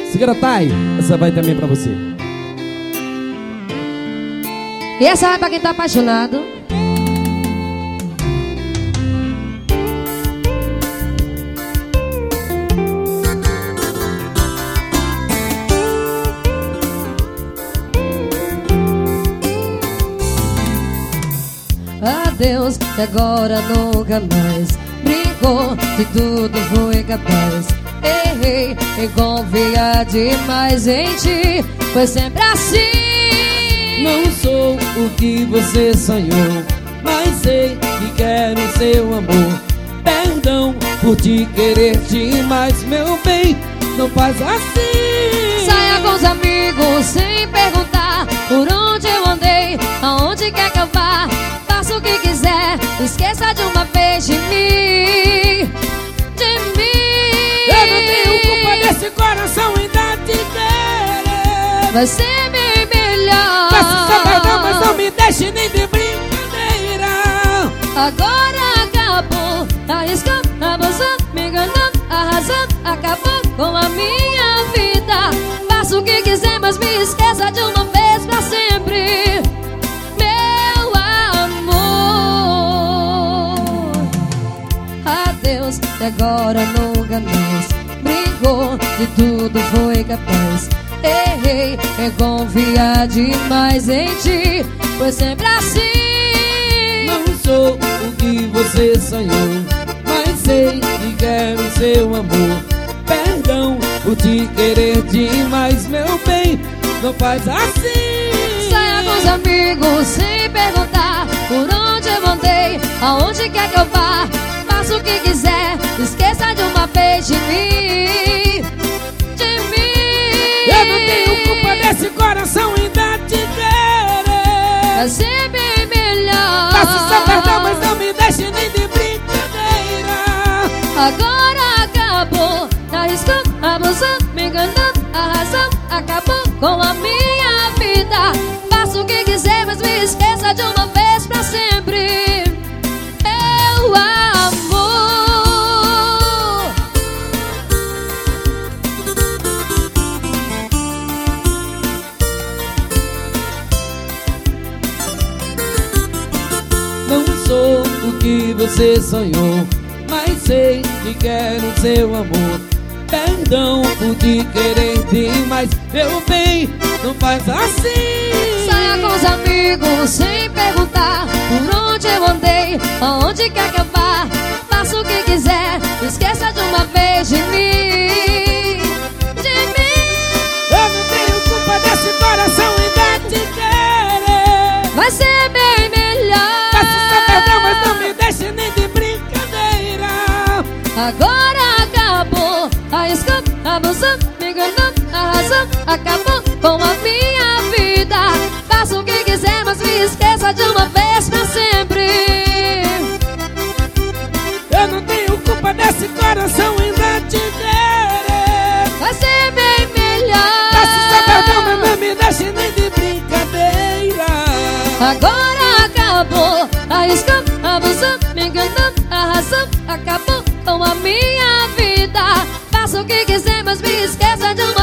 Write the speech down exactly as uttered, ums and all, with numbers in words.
Segura, Thay. Essa vai também pra você. E essa vai pra quem tá apaixonado. Adeus, que agora nunca mais. Brincou, de tudo foi capaz. Errei em confiar demais em ti. Foi sempre assim. Não sou o que você sonhou, mas sei que quero seu amor. Perdão por te querer demais, meu bem, não faz assim. Saia com os amigos sem perguntar por onde eu andei, aonde quer que eu vá. Faça o que quiser, esqueça de uma vez de mim. De mim. Eu não tenho culpa desse coração ainda te querer. Vai ser bem melhor. Peço seu perdão, mas não me deixe nem de brincadeira. Agora acabou, arriscou, abusou, me enganou, arrasou, acabou com a minha vida. Faça o que quiser, mas me esqueça de uma vez pra sempre. Meu amor, adeus, e agora nunca mais. Brincou, de tudo foi capaz. Errei em confiar demais em ti. Foi sempre assim. Não sou o que você sonhou, mas sei que quero seu amor. Perdão por te querer demais, meu bem, não faz assim. Saia com os amigos sem perguntar por onde eu andei, aonde quer que eu vá. Faça o que quiser, esqueça de uma vez de mim. De mim. Eu não tenho culpa desse coração ainda te querer. Vai ser bem melhor. Faço seu perdão, mas não me deixe nem de brincadeira. Agora acabou, arriscou, abusou, me enganou, arrasou, acabou com a minha vida. Faça o que quiser, mas me esqueça de uma vez pra sempre. Meu amor. Não sou o que você sonhou, mas sei que quero seu amor. Perdão por te querer demais, meu bem, não faz assim. Saia com os amigos sem perguntar por onde eu andei, aonde quer que eu vá. Faça o que quiser, esqueça de uma vez de mim. De mim. Eu não tenho culpa desse coração ainda te querer. Vai ser bem melhor. Faço seu perdão, mas não me deixe nem de brincadeira. Agora acabou, arriscou, abusou, me enganou, arrasou, acabou com a minha vida. Faça o que quiser, mas me esqueça de uma vez pra sempre. Eu não tenho culpa desse coração ainda te querer. Vai ser bem melhor. Faço seu perdão, mas não me deixe nem de brincadeira. Agora acabou, arriscou, abusou, me enganou, arrasou, acabou com a minha vida. Faça o que quiser, mas me esqueça de uma